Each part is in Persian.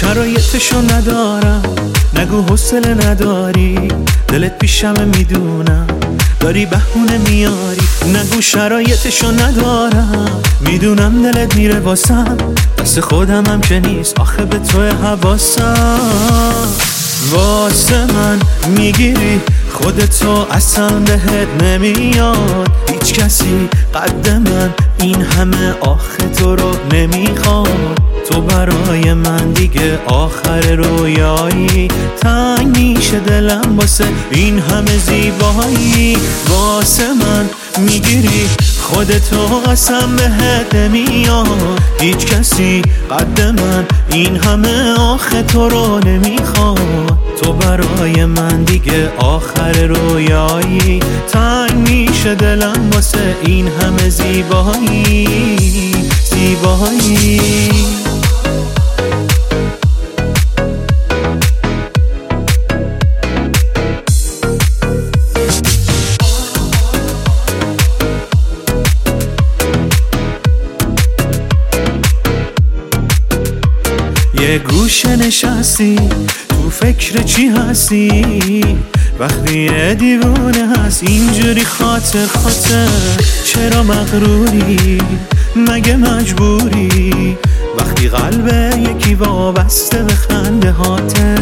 شرایطشو ندارم، نگو حوصله نداری، دلت پیشمه میدونم داری بهونه میاری. نگو شرایطشو ندارم، میدونم دلت میره واسم، دست خودم هم که نیست آخه به توی حواسم. واسه من میگیری خودتو اصلا بهت نمیاد، هیچ کسی قد من این همه آخه تو رو نمیخواد. تو برای من دیگه آخر رویایی، تنگ میشه دلم واسه این همه زیبایی. واسه من میگیری خودتو قسم بهت نمیاد، هیچ کسی قد من این همه آخه تو رو نمیخواد. تو برای من دیگه آخر رویایی، تنگ میشه دلم واسه این همه زیبایی زیبایی. یه گوشه نشستی تو فکر چی هستی، وقتی یه دیوونه هست اینجوری خاطر چرا مغروری مگه مجبوری، وقتی قلب یکی وابسته به خنده هاته.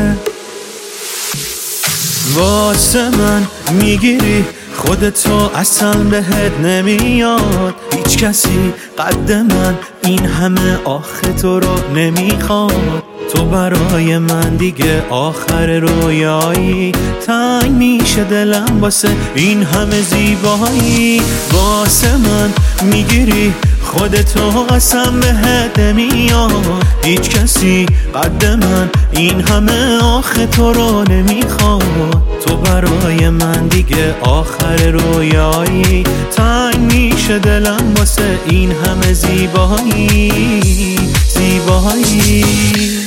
واسه من میگیری خودتو اصلا بهت نمیاد، هیچ کسی قد من این همه آخه تو رو نمیخواد. تو برای من دیگه آخر رویایی، تنگ میشه دلم واسه این همه زیبایی. واسه من میگیری خودتو قسم بهت نمیاد، هیچ کسی قد من این همه آخه تو رو نمیخواد. تو برای من دیگه آخر رویایی، تنگ میشه دلم واسه این همه زیبایی زیبایی.